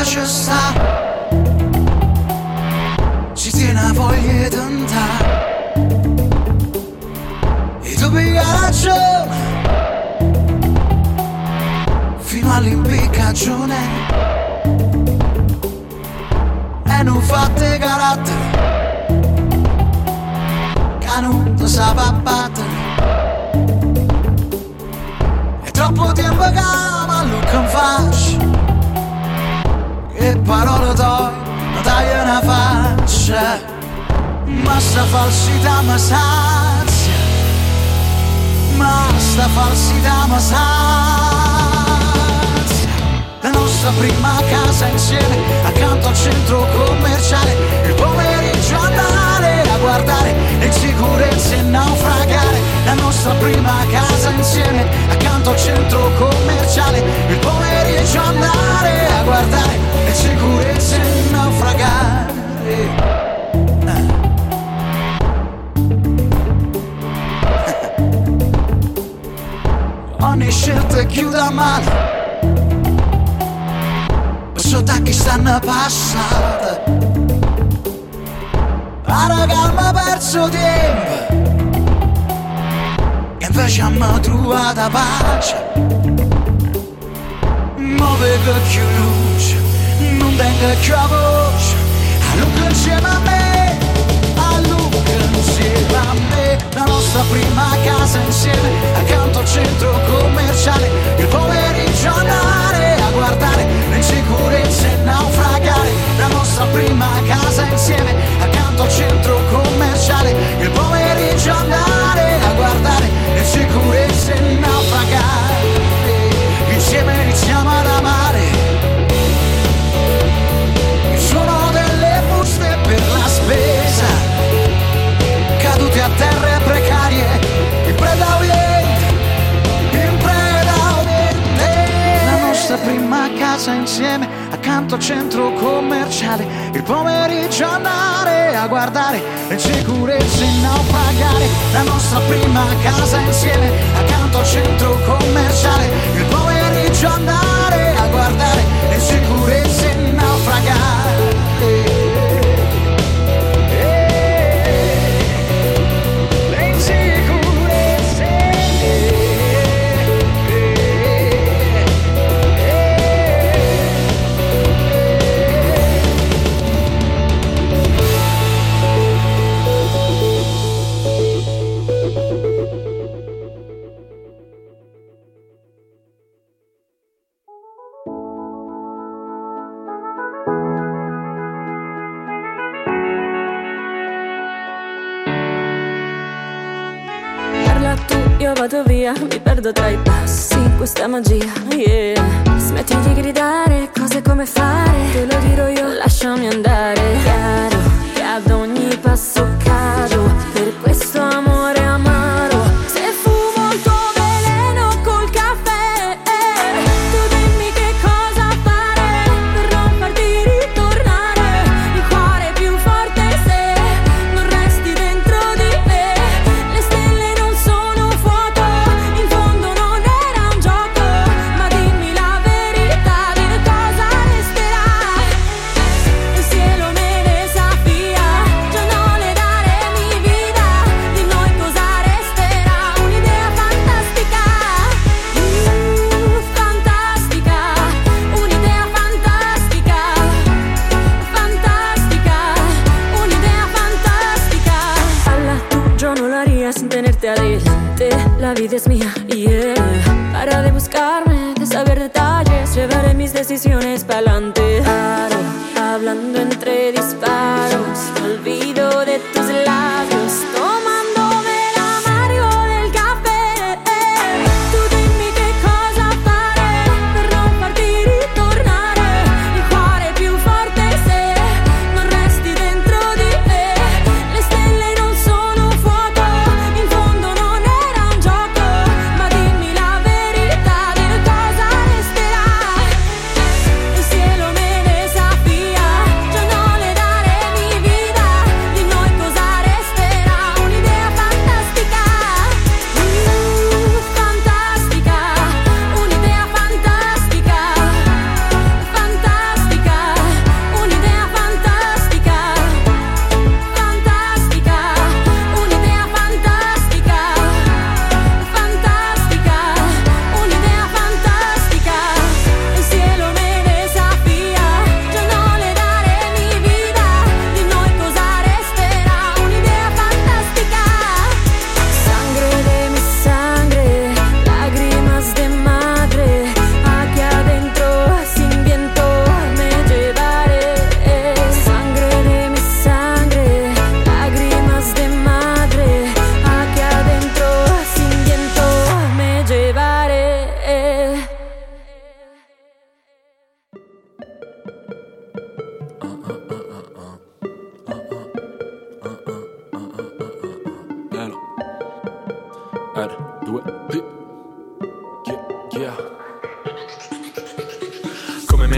piace sta, ci tiene a voglia di andare, e tu piglia ragione fino all'impiccagione, e non fate carattere che non ti sa battere. È troppo tempo che lo che faccio, che parole togli, non tagli una faccia, ma sta falsità mi sazia, ma sta falsità mi sazia. La nostra prima casa insieme, accanto al centro commerciale, il pomeriggio andare a guardare le insicurezze e naufragare. La nostra prima casa insieme, accanto al centro commerciale, il pomeriggio andare a guardare le insicurezze e naufragare. Ogni scelta chiuda male, sotto chi stanno passate, pare che abbiamo perso tempo, e invece abbiamo trovato pace. Muove che più luce, non tenga più la voce, allunga insieme a me, allunga insieme a me. La nostra prima casa insieme, accanto al centro commerciale, il pomeriggio andare a guardare le insicurezze e naufragare. La nostra prima casa insieme, accanto al centro commerciale, il pomeriggio andare a guardare le insicurezze e naufragare. Insieme iniziamo ad amare il suono delle buste per la spesa, cadute a terre precarie, in preda oriente, in preda oriente. La nostra prima casa insieme, accanto al centro commerciale, il pomeriggio andare a guardare le insicurezze e naufragare. La nostra prima casa insieme, accanto al centro commerciale, il pomeriggio andare a guardare le insicurezze e naufragare. Io vado via, mi perdo tra i passi, questa magia, yeah. Smetti di gridare, cose come fare, te lo dirò io, lasciami andare. Chiaro che ad ogni passo cado, per questo amore amaro. Se fumo il tuo veleno col caffè, tu dimmi che cosa fare per non farti ritornare. Il cuore è più forte se non resti dentro di me. Le stelle non sono fuoco, in fondo non era un gioco, ma dimmi la verità, di cosa resterà. Il cielo me desafía, yo no le daré mi vida, di noi cosa resterà. Un'idea fantastica, fantastica, un'idea fantastica, fantastica, un'idea fantastica. Alla tu, yo no lo haría sin tenerte adelante. La vida es mía, yeah. Para de buscarme, de saber detalles, llevaré mis decisiones pa'lante. Claro, hablando entre disparos, me olvido de tus labios, tomándome el amargo del café. Tu dimmi che cosa fare per non farti ritornare. Il cuore è più forte se non resti dentro di me. Le stelle non sono fuoco, in fondo non era un gioco, ma dimmi la verità, di cosa resterà. Il cielo me desafía, yo no le daré mi vida, di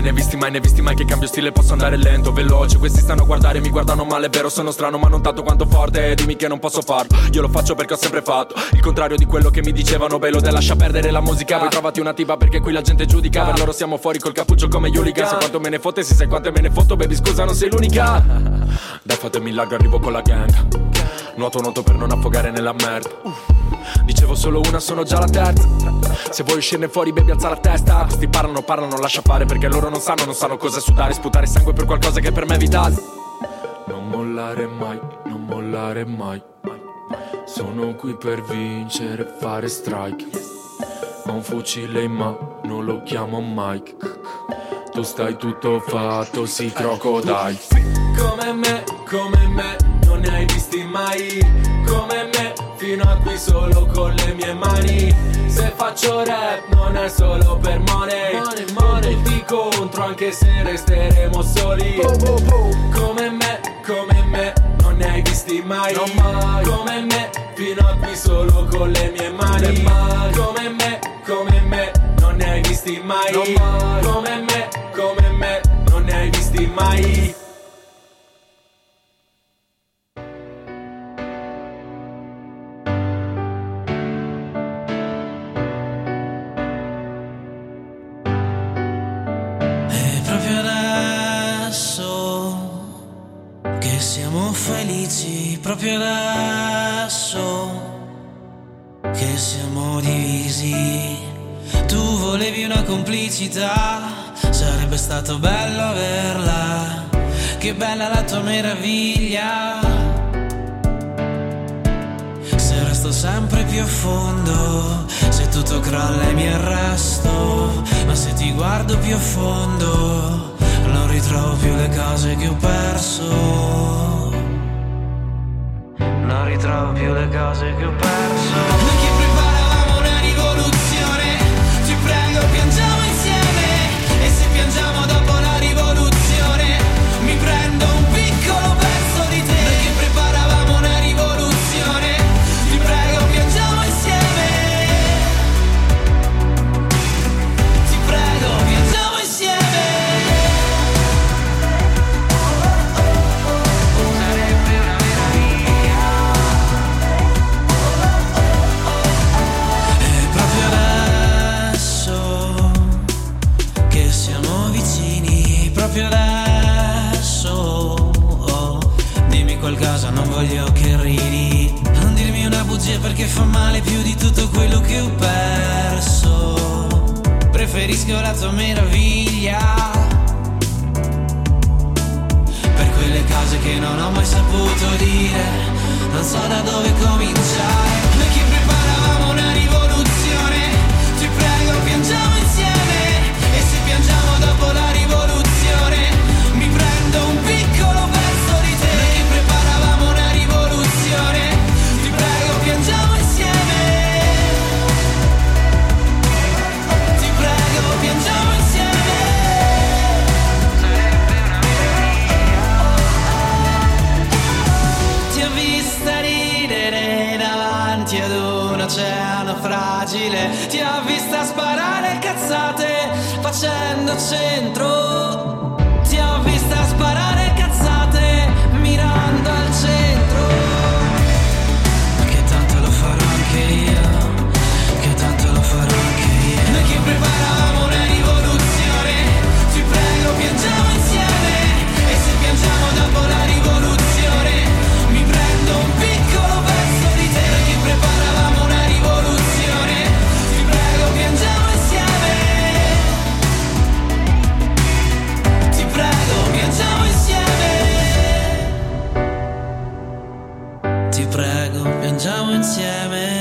ne visti mai che cambio stile, posso andare lento, veloce. Questi stanno a guardare, mi guardano male, è vero, sono strano ma non tanto quanto forte. Dimmi che non posso farlo, io lo faccio perché ho sempre fatto il contrario di quello che mi dicevano. Bello te lascia perdere la musica, poi trovati una tipa perché qui la gente giudica. Per loro siamo fuori col cappuccio come Yuliga. Se quanto me ne fotte, si sai quante me ne fotto. Baby scusa non sei l'unica. Dai fatemi largo, arrivo con la gang. Nuoto per non affogare nella merda. Dicevo solo una, sono già la terza. Se vuoi uscirne fuori baby alza la testa. Questi parlano, lascia fare perché loro non sanno cosa sudare. Sputare sangue per qualcosa che per me è vitale. Non mollare mai. Sono qui per vincere, fare strike. Ho un fucile in mano, lo chiamo Mike. Tu stai tutto fatto, sì crocodile. Come me, non ne hai visti mai. Come me, fino a qui solo con le mie mani. Se faccio rap non è solo per money. Tutti contro anche se resteremo soli. Come me, non ne hai visti mai. Come me, fino a qui solo con le mie mani. Come me, non ne hai visti mai. Come me, non ne hai visti mai. Siamo felici proprio adesso che siamo divisi. Tu volevi una complicità, sarebbe stato bello averla. Che bella la tua meraviglia. Se resto sempre più a fondo, se tutto crolla e mi arresto. Ma se ti guardo più a fondo, non ritrovo più le cose che ho perso. Non ritrovo più le cose che ho perso. Noi che preparavamo una rivoluzione, ti prego piangiamo insieme. E se piangiamo dopo la rivoluzione, mi prendo un piccolo pezzo di te. Noi che preparavamo una rivoluzione, ti prego piangiamo insieme. Ti prego piangiamo insieme. Proprio adesso, dimmi qualcosa, non voglio che ridi. Non dirmi una bugia perché fa male più di tutto quello che ho perso. Preferisco la tua meraviglia per quelle cose che non ho mai saputo dire. Non so da dove cominciare. Noi che preparavamo una rivoluzione, ti prego piangiamo insieme. E se piangiamo dopo la rivoluzione, mi prendo un piccolo pezzo di te. Noi che preparavamo una rivoluzione, ti prego piangiamo insieme. Ti prego piangiamo insieme. Ti ho vista ridere davanti ad un oceano fragile. Ti ho vista sparare cazzate facendo centro. Ti ho vista sparare cazzate mirando al centro. Che tanto lo farò anche io, che tanto lo farò anche io. Noi che preparavamo una rivoluzione, ti prego piangiamo insieme. E se piangiamo dopo la rivoluzione, mi prendo un piccolo pezzo di te. Noi che preparavamo una rivoluzione, ti prego piangiamo insieme. Ti prego piangiamo insieme. Ti prego piangiamo insieme.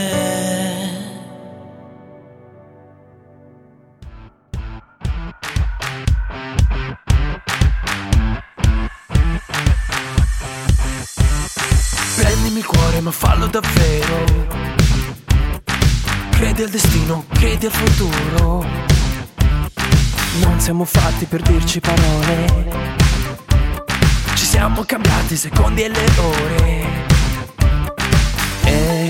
Prendimi il cuore ma fallo davvero. Credi al destino, credi al futuro. Non siamo fatti per dirci parole. Ci siamo cambiati i secondi e le ore. È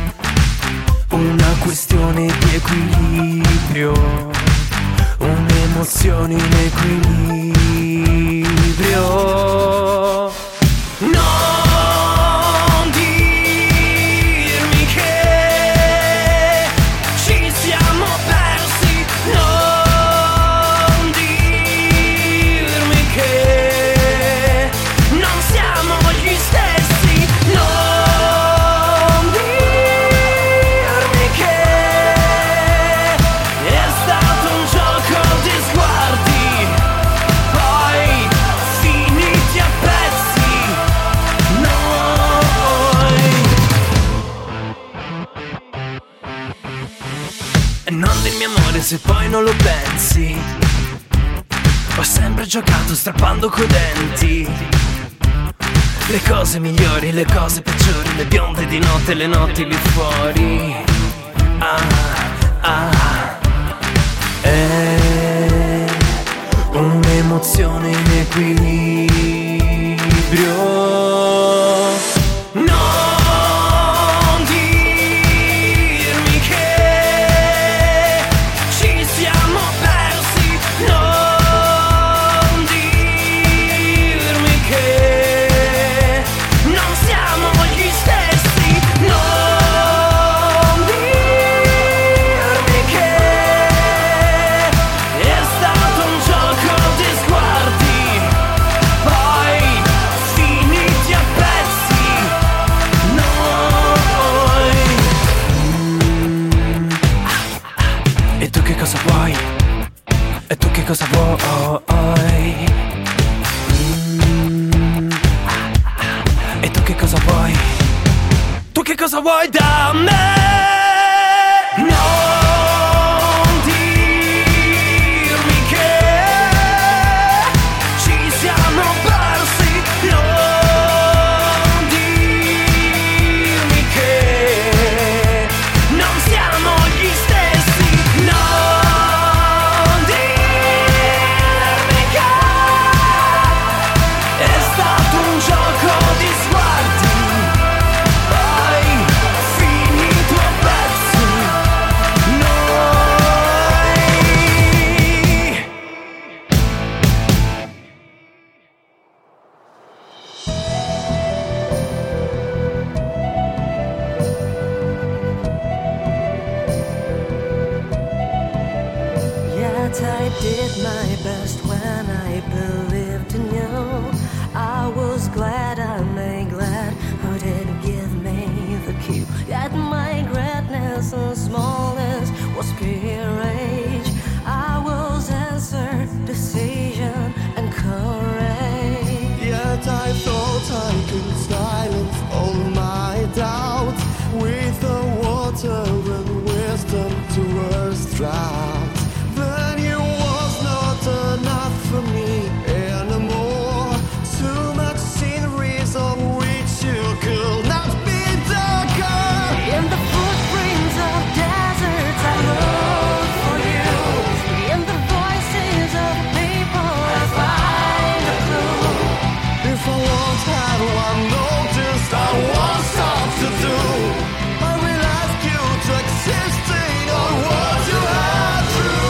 una questione di equilibrio, un'energia emozioni in equilibrio. Non dirmi che ci siamo persi, non dirmi che non siamo gli stessi, non dirmi che è stato un gioco di sguardi, poi finiti a pezzi noi. E non dirmi amore se poi non lo pensi, ho sempre giocato strappando coi denti. Le cose migliori, le cose peggiori, le bionde di notte, le notti lì fuori. È un'emozione in equilibrio. Non dirmi che ci siamo persi, non dirmi che non siamo gli stessi, non dirmi che è stato un gioco di sguardi, poi finiti a pezzi noi. E tu che cosa vuoi? E tu che cosa vuoi? E tu che cosa vuoi? Tu che cosa vuoi da me? Non dirmi che ci siamo persi, non dirmi che non siamo gli stessi, non dirmi che è stato un gioco di sguardi, poi finito a pezzi noi. Yet I did my best when I believed in you. I was glad I made glad who didn't give me the cue. Yet my greatness and smallness was pure rage. I was answered, decision and courage. Yet I thought I could silence all my doubts with the water and wisdom towards drought. Then you was not enough for me anymore. Too much sceneries of which you could not be darker. In the footprints of deserts I look for you. In the voices of people I find a clue. If I won't have one noticed, I won't stop to do. I will ask you to exist in all what you have through.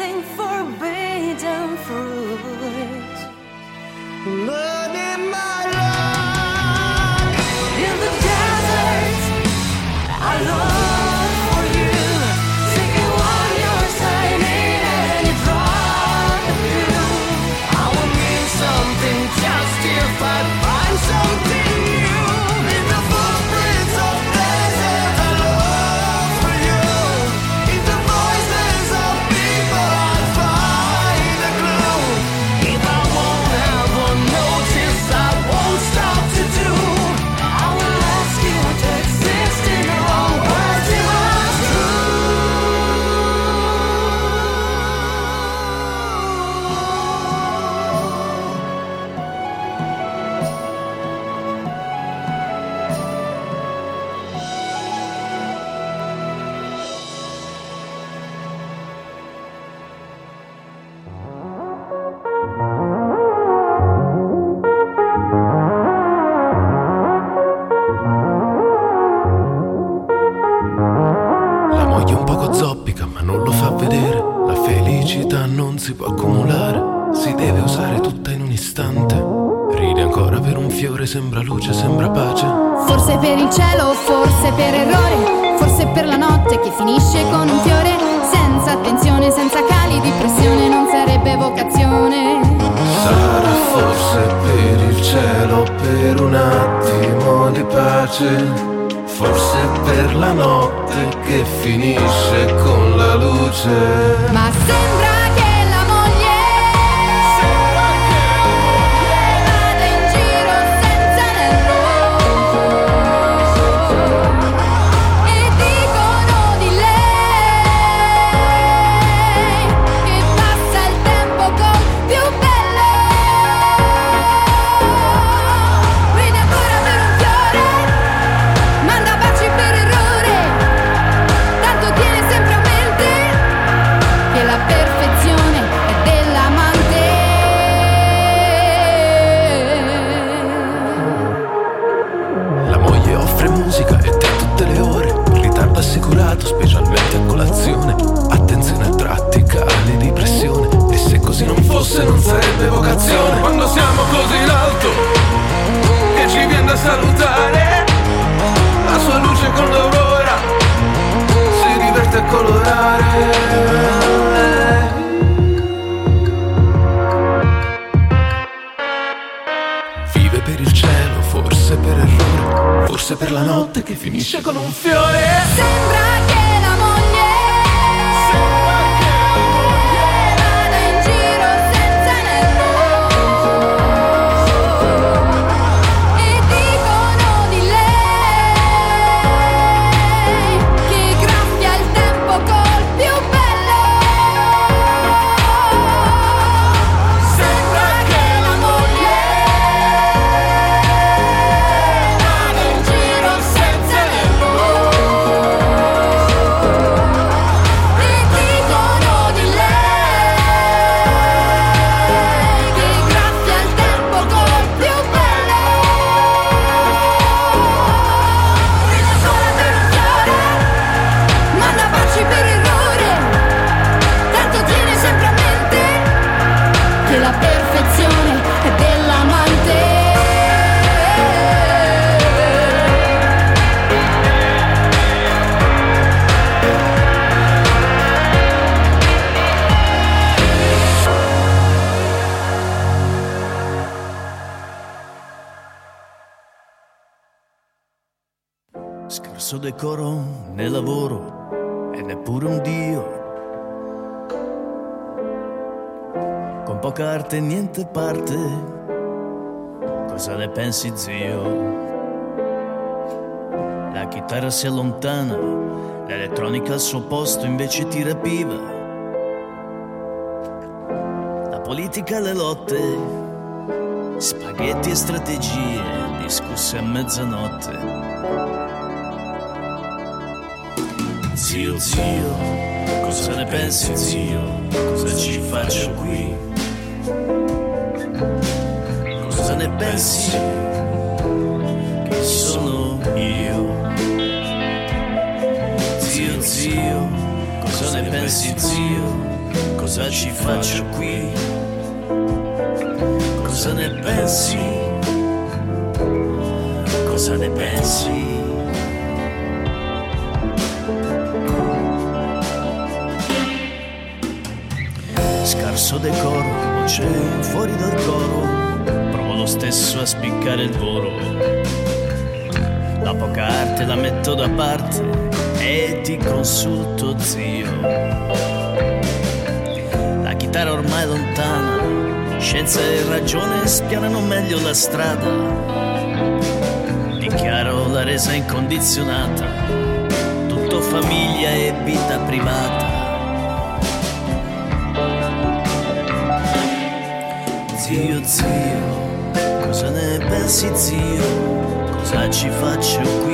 eating forbidden fruit. Learning my luck In the desert, I long for you. Taking all your time in any drop of you. I will need something just if I find something new. In the footprints of desert I long for you. In the voices of people I find a clue. If I won't ever notice, I won't stop to do. I will ask you to exist in all words you are La moglie un poco zoppica ma non lo fa vedere. La felicità non si può accumulare, si deve usare tutta in un istante. Ride ancora per un fiore, sembra luce, sembra pace. Forse per il cielo, forse per errore, forse per la notte che finisce con un fiore. Senza attenzione, senza cali di pressione non sarebbe vocazione. Sarà forse per il cielo, per un attimo di pace. Forse per la notte che finisce con la luce. Ma sembra che la moglie vada in giro senza anello. E dicono di lei che passa il tempo col più bello. Ride ancora per un fiore, manda baci per errore, tanto tiene sempre a mente che la perfezione è dell'amante. La moglie offre musica e te tutte le ore. Ritardo assicurato, specialmente a colazione. Attenzione a tratti, cali di pressione. E se così non fosse non sarebbe vocazione. Quando siamo così in alto che ci viene da salutare, la sua luce con l'aurora si diverte a colorare. Vive per il cielo, forse per errore, forse per la notte che finisce con un fiore. Sembra che la moglie vada in giro senza anello. E dicono di lei che graffia il tempo col più bello. Sembra che la moglie vada in giro senza anello. E dicono di lei che graffia il tempo col più bello. Ride ancora per un fiore, manda baci per errore, tanto tiene sempre a mente che la perfezione è dell'amante. Scarso decoro nel lavoro e neppure un dio. Con poca arte e niente parte. Cosa ne pensi, zio? La chitarra si allontana, l'elettronica al suo posto invece ti rapiva. La politica e le lotte, spaghetti e strategie discusse a mezzanotte. Zio, zio, cosa ne pensi, zio? Cosa ci faccio qui? Cosa ne pensi? Che sono io? Zio, zio, cosa ne pensi, zio? cosa ci faccio qui? Cosa ne pensi? Cosa ne pensi? Scarso decoro, voce fuori dal coro, provo lo stesso a spiccare il volo. La poca arte la metto da parte e ti consulto, zio. La chitarra ormai lontana, scienza e ragione spianano meglio la strada. Dichiaro la resa incondizionata, tutto famiglia e vita privata. Zio, zio, cosa ne pensi, zio? Cosa ci faccio qui?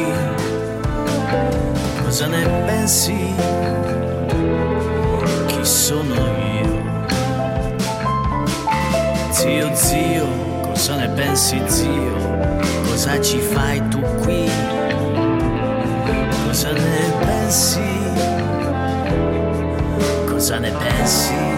Cosa ne pensi? Chi sono io? Zio, zio, cosa ne pensi, zio? Cosa ci fai tu qui? Cosa ne pensi? Cosa ne pensi?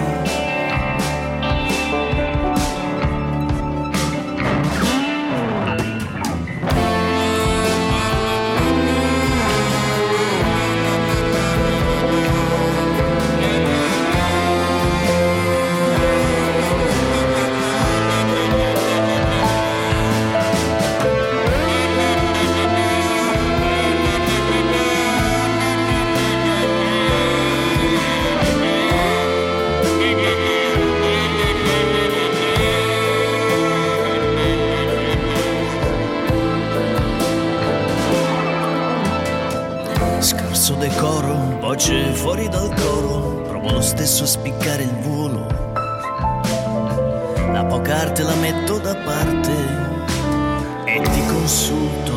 Voce fuori dal coro, provo lo stesso a spiccare il volo. La poca arte la metto da parte e ti consulto.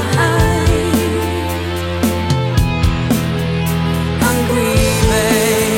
Hungry, babe.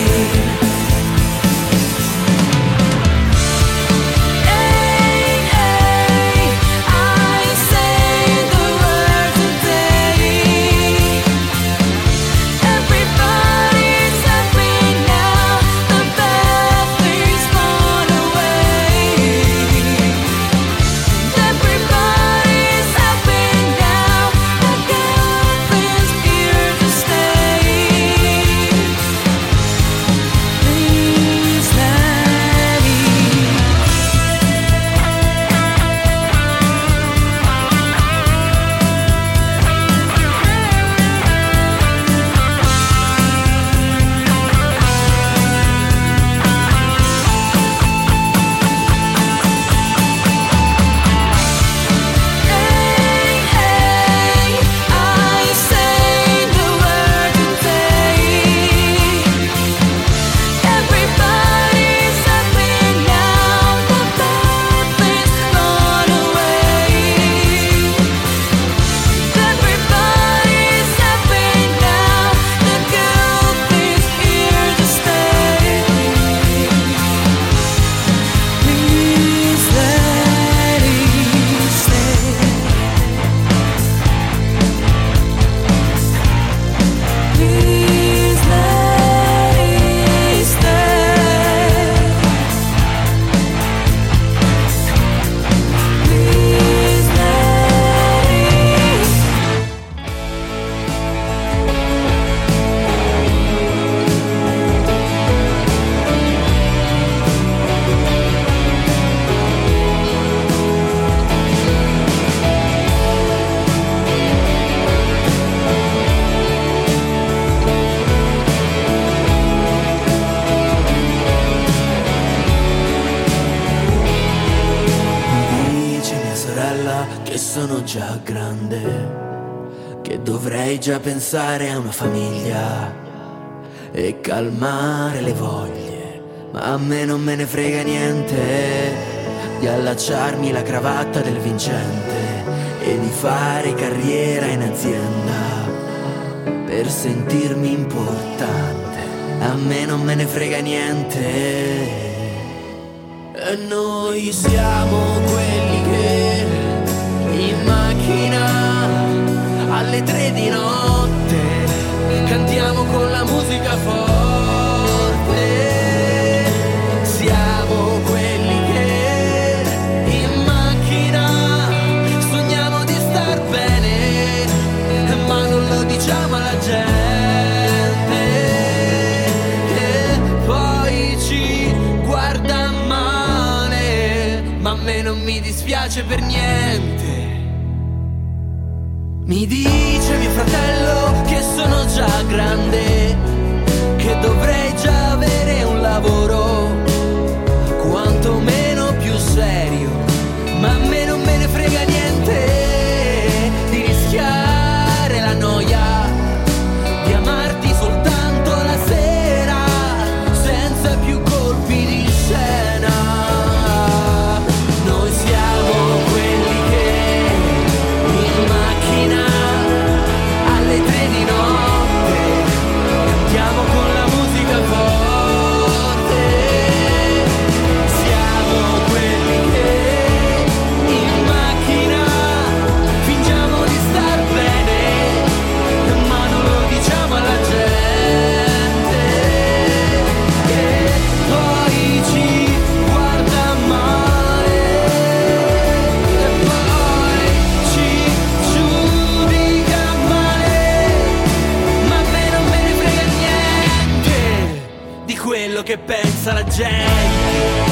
già grande, che dovrei già pensare a una famiglia e calmare le voglie, ma a me non me ne frega niente di allacciarmi la cravatta del vincente e di fare carriera in azienda per sentirmi importante. A me non me ne frega niente. E noi siamo quelli che in macchina alle 3 di notte cantiamo con la musica forte. Siamo quelli che in macchina sogniamo di star bene, ma non lo diciamo alla gente, e poi ci guarda male, ma a me non mi dispiace per niente. Mi dice mio fratello che sono già grande, che dovrei già avere un lavoro quantomeno più serio, ma a me non me ne frega niente di rischiare la noia, di amarti soltanto la sera, senza più colpi di scena. Noi siamo quelli che in macchina alle 3 di notte cantiamo con la musica forte. Siamo quelli che in macchina fingiamo di star bene, ma non lo diciamo alla gente, e poi ci guarda male, e poi ci giudica male, ma a me non me ne frega niente di quello che pensa la gente.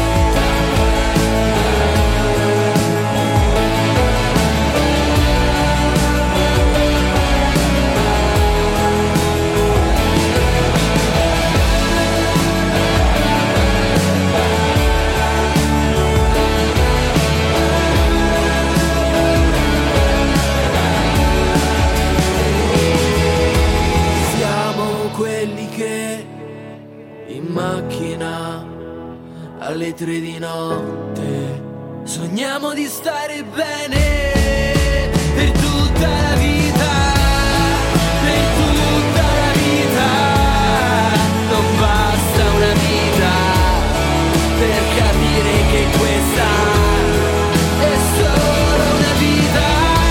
Siamo quelli che in macchina alle 3 di notte sogniamo di stare bene per tutta la vita, per tutta la vita. Non basta una vita per capire che questa è solo una vita,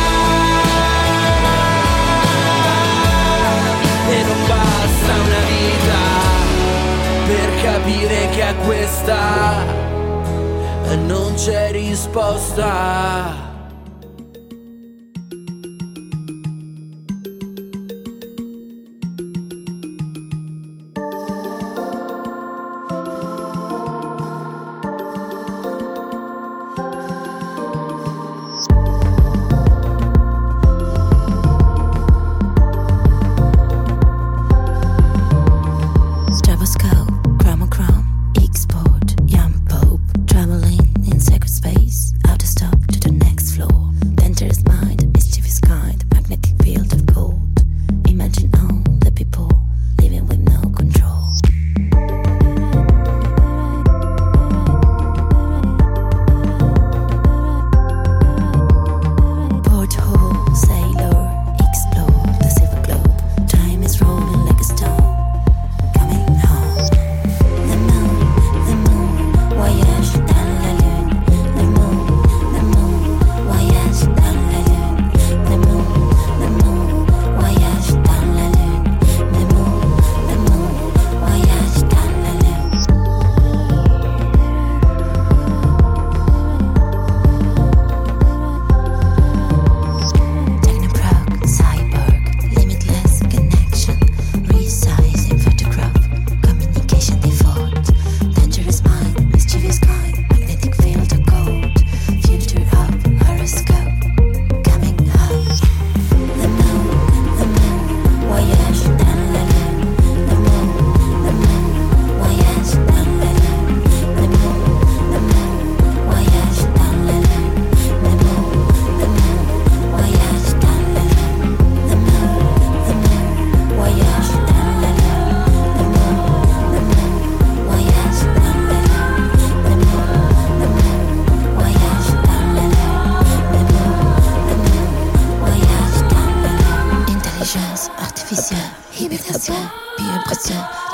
e non basta una vita per capire che a questa non c'è risposta. Stroboscope, chromochrome, export, young pope, traveling in sacred space, out to stop to the next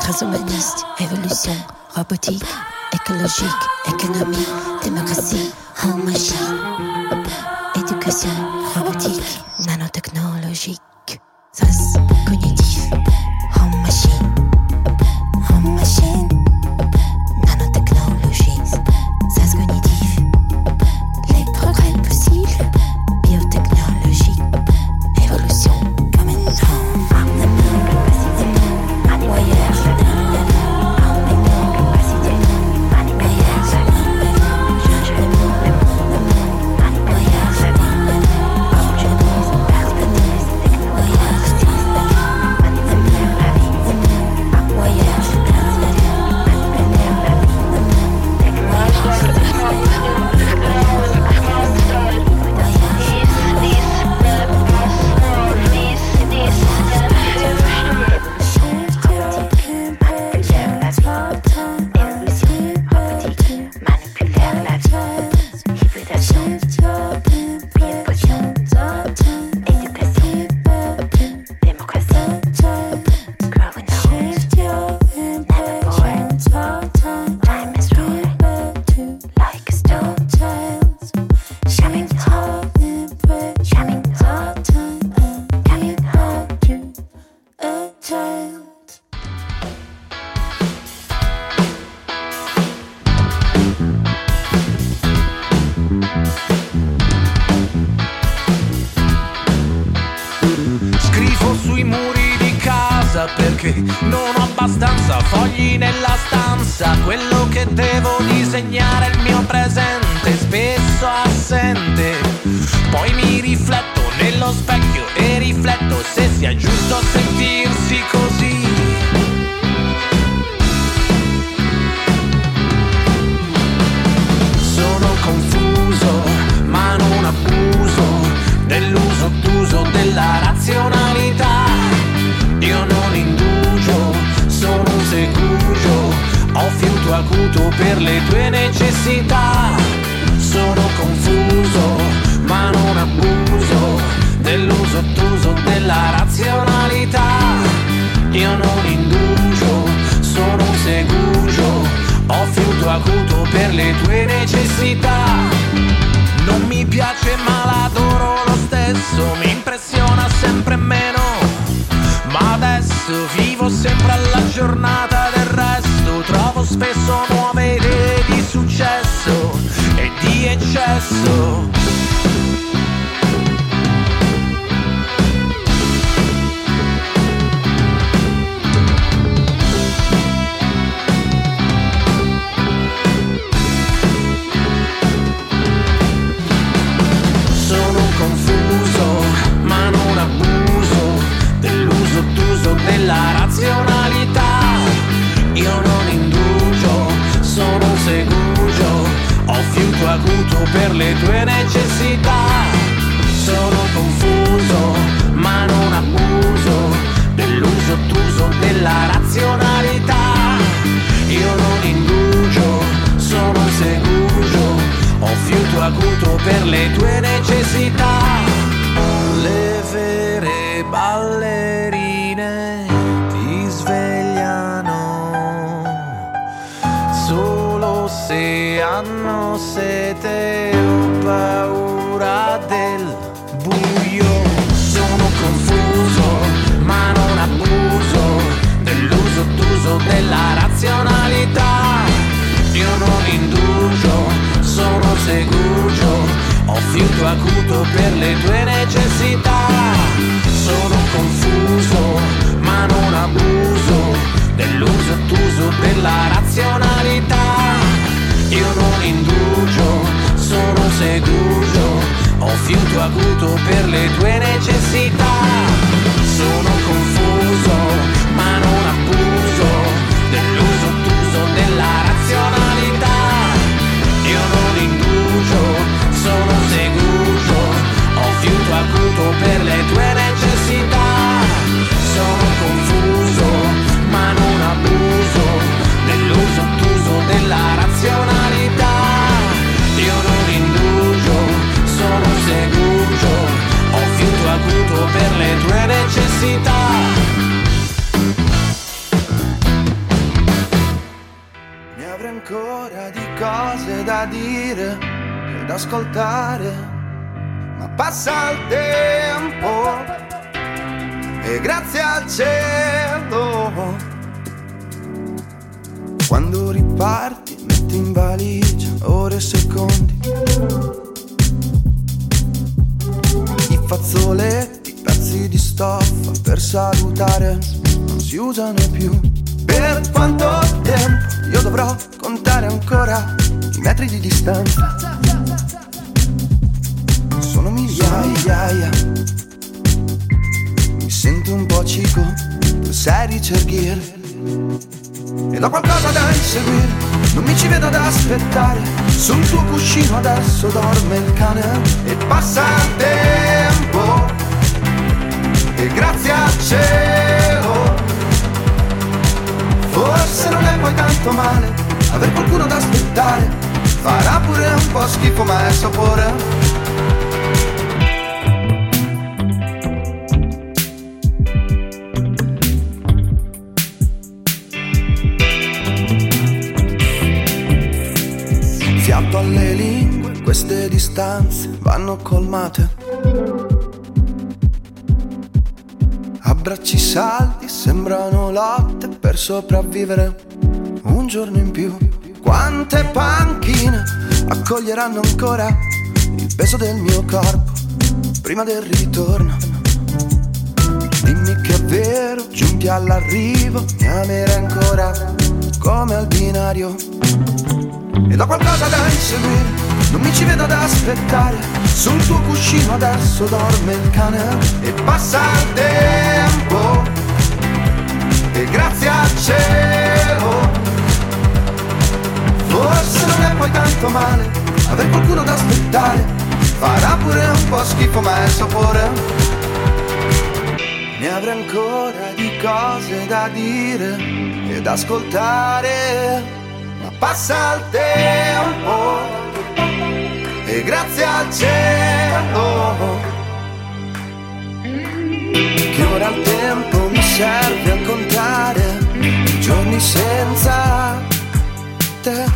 transhumaniste, révolution, robotique, écologique, économie, démocratie, home machine, éducation, robotique, nanotechnologique, sas cognitif, home machine, nanotechnologie, sas cognitif, les progrès possibles, biotechnologie, évolution, comme une Scrivo sui muri di casa perché non ho abbastanza fogli nella stanza. Quello che devo disegnare è il mio presente, spesso assente. Poi mi rifletto nello specchio e rifletto se sia giusto sentirsi così. Sono confuso, ma non abuso dell'uso d'uso della razionalità. Io non indugio, sono un segugio, ho fiuto acuto per le tue necessità. Sono confuso, ma non abuso dell'uso d'uso della razionalità. Io non indugio, sono un segugio, ho fiuto acuto per le tue necessità. Non mi piace ma l'adoro lo stesso, mi impressiona sempre meno, ma adesso vivo sempre alla giornata del resto. Trovo spesso nuove idee di successo e di eccesso. Della razionalità, io non indugio, sono un segugio, ho fiuto acuto per le tue necessità. Sono confuso, ma non abuso dell'uso d'uso della razionalità. Io non indugio, sono un segugio, ho fiuto acuto per le tue necessità. Le vere ballerine ti svegliano solo se hanno sete o paura del buio. Sono confuso, ma non abuso dell'uso d'uso della razionalità. Io non indugio, sono segugio, ho fiuto acuto per le tue necessità. Sono confuso, ma non abuso dell'uso d'uso della razionalità. Io non indugio, sono segugio, ho fiuto acuto per le tue necessità. Sono confuso, ma non abuso dell'uso d'uso della razionalità. Io non indugio, sono segugio, ho fiuto acuto per le tue necessità. Sono confuso, ma non abuso dell'uso d'uso della razionalità. Io non indugio, sono segugio, ho fiuto acuto per le tue necessità. avrei ancora di cose da dire ed ascoltare, ma passa il tempo e grazie al cielo. Quando riparti metti in valigia ore e secondi, i fazzoletti, pezzi di stoffa per salutare non si usano più. Per quanto tempo io dovrò contare ancora i metri di distanza? Sono migliaia. Mi sento un po' cico, tu sei ricerghiere ed ho qualcosa da inseguire. Non mi ci vedo ad aspettare, sul tuo cuscino adesso dorme il cane e passa il tempo e grazie al cielo. Forse non è poi tanto male aver qualcuno da aspettare, farà pure un po' schifo ma è sapore. Fiato alle lingue, queste distanze vanno colmate. Abbracci saldi, sembrano lotte per sopravvivere un giorno in più. Quante panchine accoglieranno ancora il peso del mio corpo prima del ritorno? Dimmi che è vero, giunti all'arrivo, mi amerai ancora come al binario. Ed ho qualcosa da inseguire, non mi ci vedo ad aspettare, sul tuo cuscino adesso dorme il cane e passa il tempo e grazie al cielo. Forse non è poi tanto male aver qualcuno da aspettare, farà pure un po' schifo ma è sapore. Ne avrei ancora di cose da dire ed ascoltare, passa il tempo e grazie al cielo che ora il tempo mi serve a contare i giorni senza te.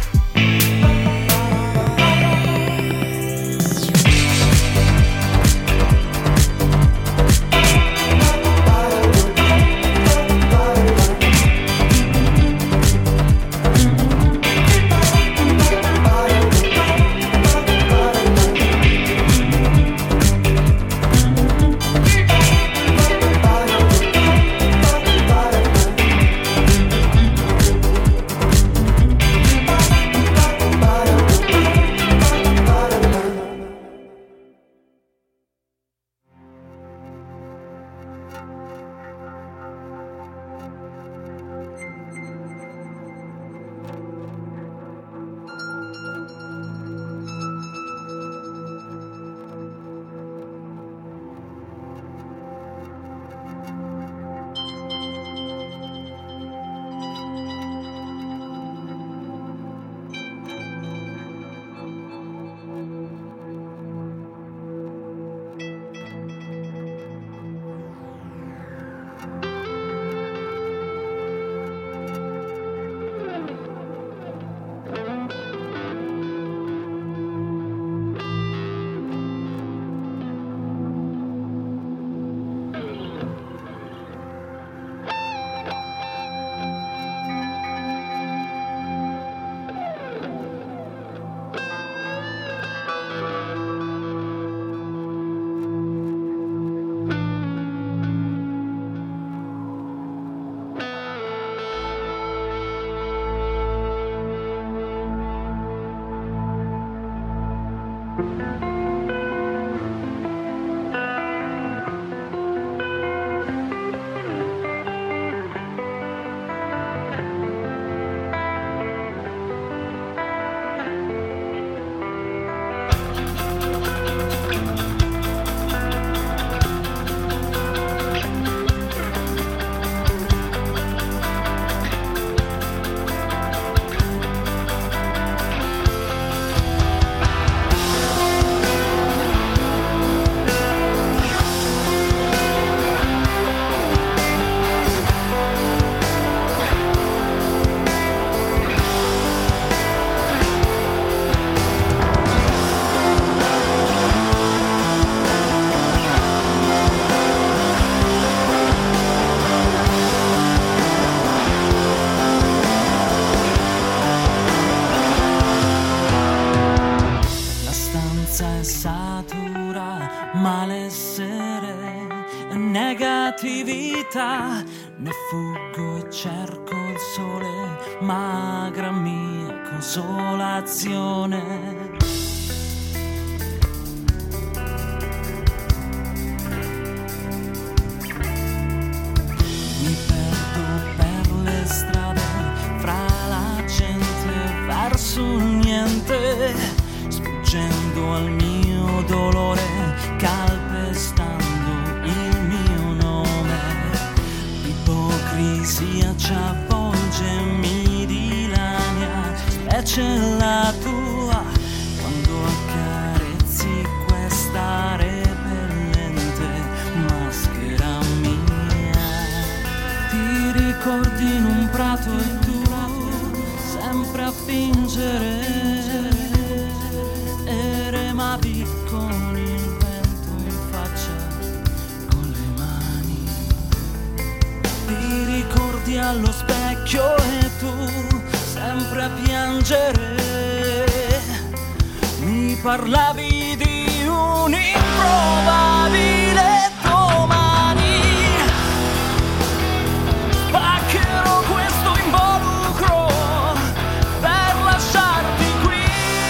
vita, ne fuggo e cerco il sole, magra mia consolazione. Mi perdo per le strade, fra la gente verso niente, sfuggendo al mio dolore, calpestando il mio nome. L'ipocrisia ci avvolge, mi dilania, specie la tua, quando accarezzi questa repellente maschera mia. Ti ricordi in un prato e tu sempre a fingere, e remavi con il vento in faccia, con le mani. Ti ricordi allo specchio e tu sempre a piangere, mi parlavi di un improbabile domani. Spaccherò questo involucro per lasciarti qui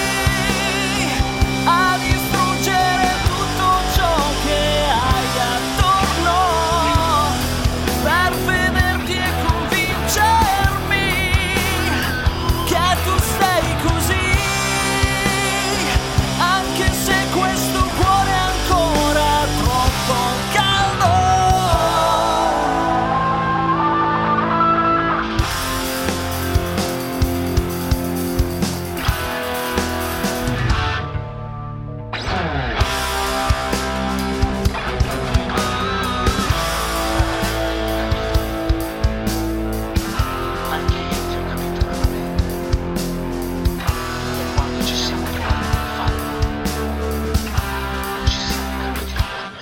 a distruggere tutto ciò che hai attorno, per vederti e convincermi che tu sei così, anche se questo cuore è ancora troppo caldo. Anche io ti ho capito veramente, e quando ci siamo trovati per farlo, ci siamo capiti veramente.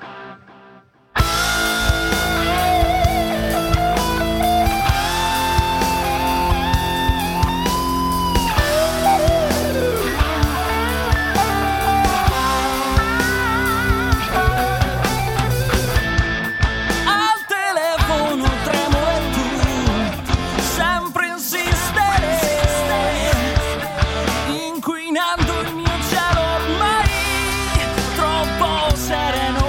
Al telefono tremo e tu sempre insistere, inquinando il mio cielo ormai troppo sereno.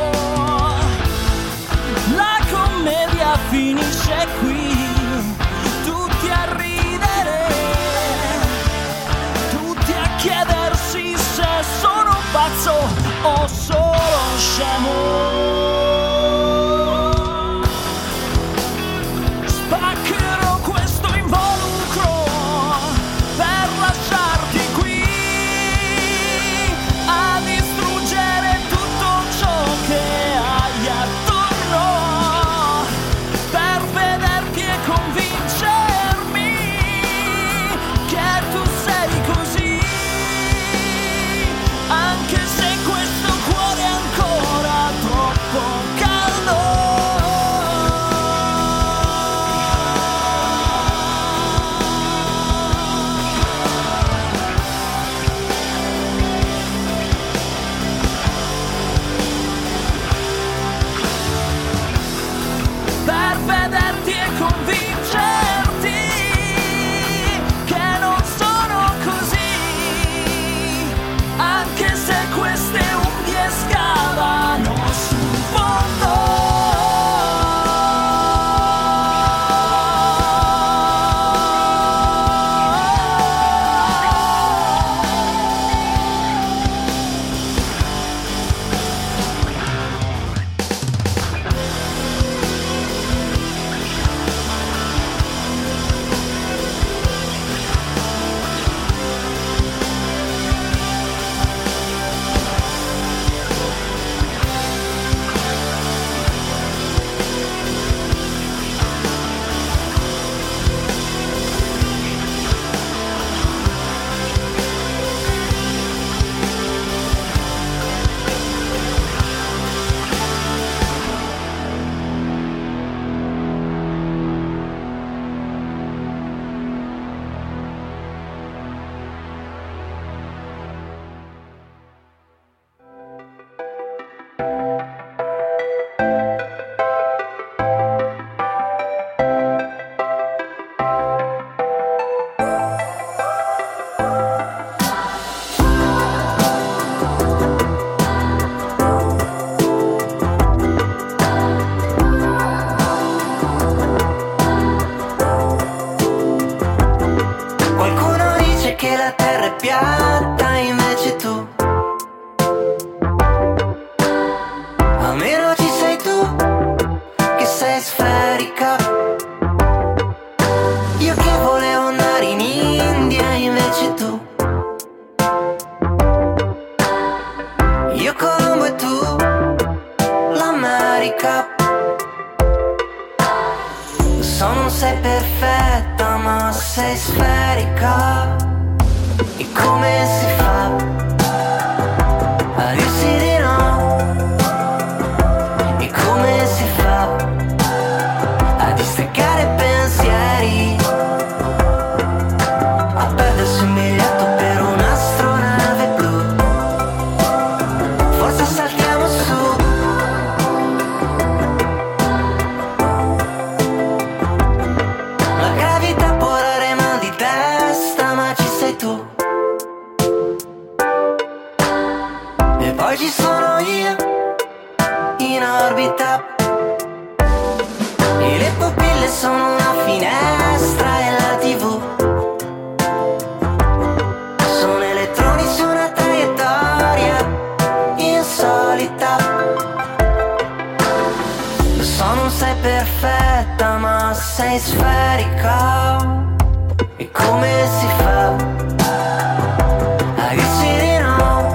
La commedia finisce qui, tutti a ridere, tutti a chiedersi se sono pazzo o solo scemo. Spaccherò questo involucro per lasciarti qui a distruggere tutto ciò che hai attorno, per vederti e convincermi che tu sei così, anche se questo cuore è ancora troppo la terra è piatta, invece tu, almeno ci sei tu, che sei sferica. Io che volevo andare in India, invece tu, io Colombo e tu, l'America. So non sei perfetta ma sei sferica. E come si fa a dirsi di no? E come si fa a distaccare pensieri, a perdersi un biglietto per un'astronave blu? Forse saltiamo su. La gravità può dare mal di testa, ma ci sei tu. E poi ci sono io, in orbita. E le pupille sono una finestra e la TV. Sono elettroni su una traiettoria insolita. Lo so non sei perfetta ma sei sferica. E come si fa a dirsi di no?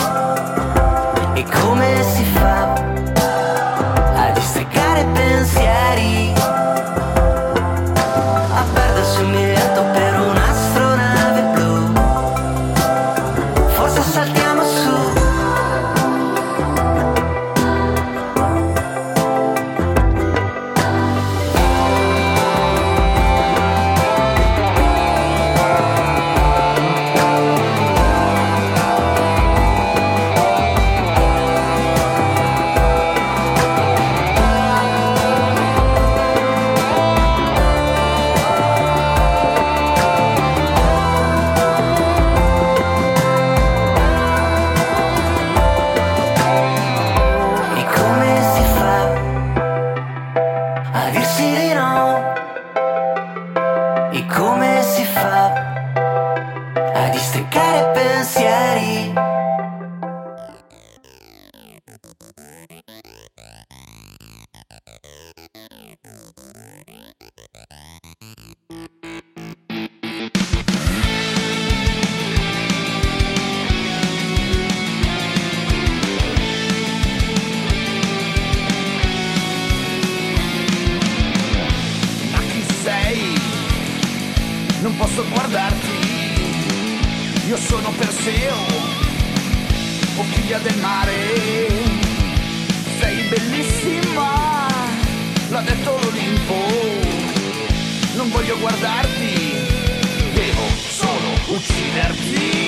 E come si fa a distaccare pensieri, a perdersi un biglietto per un'astronave blu? Forse saltiamo su. E come si fa a dirsi di no? E come si fa a distaccare pensieri? Ma chi sei? Non posso guardarti. Io sono Perseo, o figlia del mare. Sei bellissima, l'ha detto l'Olimpo. Non voglio guardarti, devo solo ucciderti.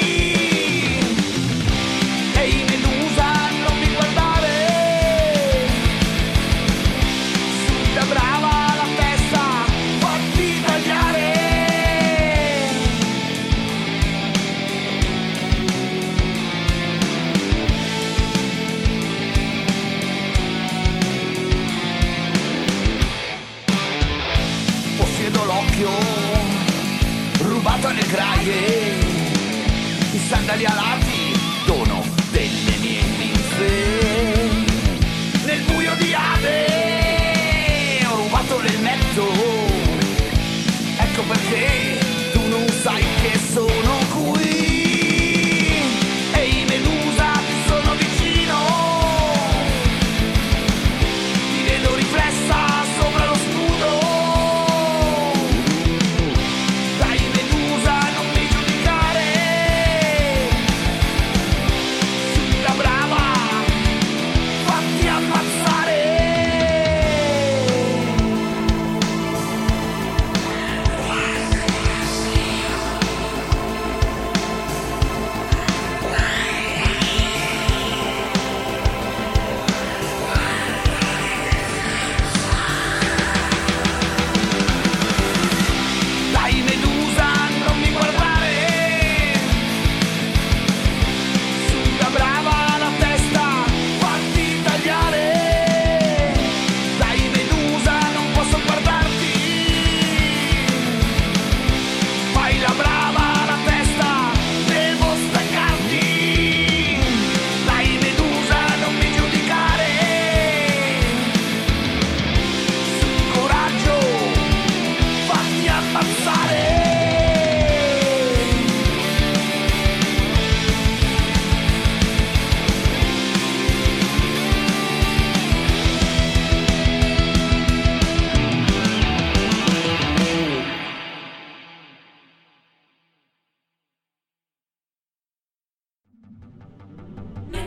Ehi Medusa, non mi guardare. Su da brava la testa, fatti tagliare. Possiedo l'occhio rubato alle graie, i sandali alati, dono delle mie ninfe. Nel buio di Ade ho rubato l'elmetto. Ecco perché tu non sai che sono qui. Ehi Medusa, ti sono vicino. Ti vedo riflessa sopra lo scudo. Dai Medusa, non mi giudicare. Sulla brava,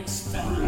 Extend.